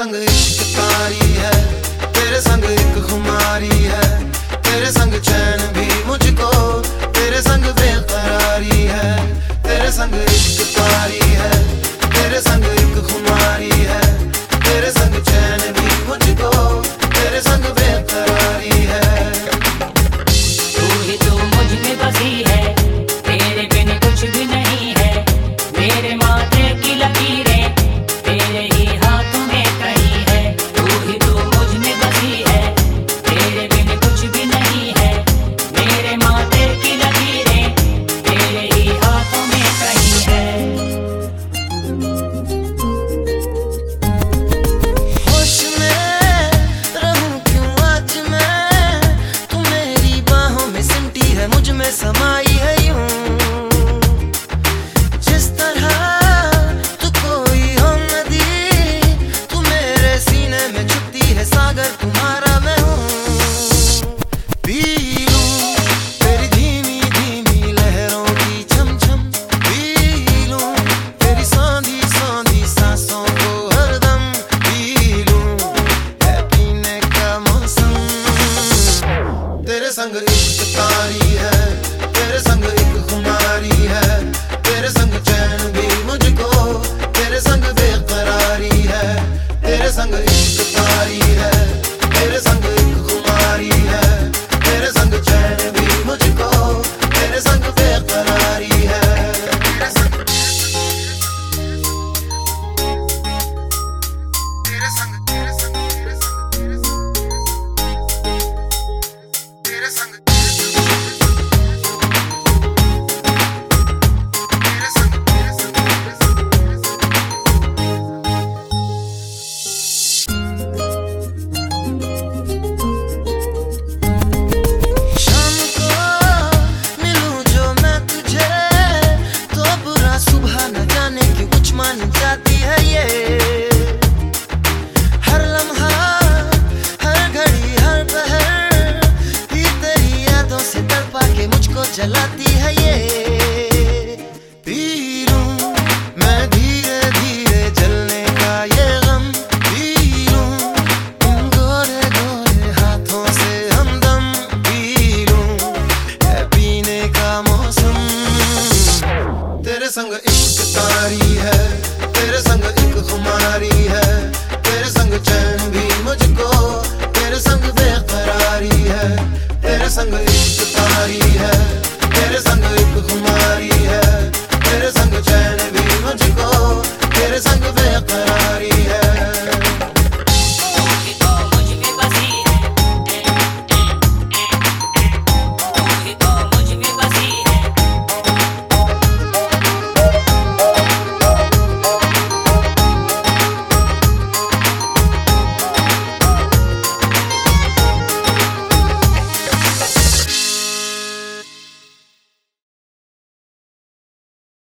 संग इश्क तारी है, तेरे संग एक खुमारी है, तेरे संग चैन भी मुझको, तेरे संग बेकरारी है, तेरे संग इश्क तारी है, तेरे संग एक खुमारी है, तेरे संग चैन भी मुझको, तेरे संग बेकरारी है। तू ही तो मुझ में बसी है, तेरे बिन कुछ भी नहीं है, मेरे माथे की लकीरें तेरे ही हाथों में कहीं है। तू ही तो मुझ में बसी है, तेरे बिन कुछ भी नहीं है, मेरे माथे की लकीरें तेरे ही हाथों में कहीं है। होश में रहूं क्यों आज मैं, तू मेरी बाहों में सिमटी है, मुझ में समाई है यूं, जिस तरह तू कोई हो नदी, तू मेरे सीने में छुपती है, सागर तुम्हारा मैं हूँ। पी लूं तेरी धीमी धीमी लहरों की छम छम, पी लूं तेरी सांधी सांधी सांसों को हरदम, पी लूं है पीने का मौसम। तेरे संग इश्क तारी है, तेरे संग एक खुमारी है, तेरे संग चैन भी मुझको, तेरे संग बेकरारी है, तेरे संग इश्क तारी है, तेरे संग एक खुमारी है, तेरे संग चैन भी मुझको, तेरे संग बेकरारी है। तेरे संग तेरे संग तेरे संग तेरे संग तेरे संग शाम को मिलूं जो मैं तुझे, तो बुरा सुबह न जाने क्यों कुछ मान जाती है ये, हर लम्हा हर घड़ी हर पहर ही तेरी यादों से तड़पा के मुझको जलाती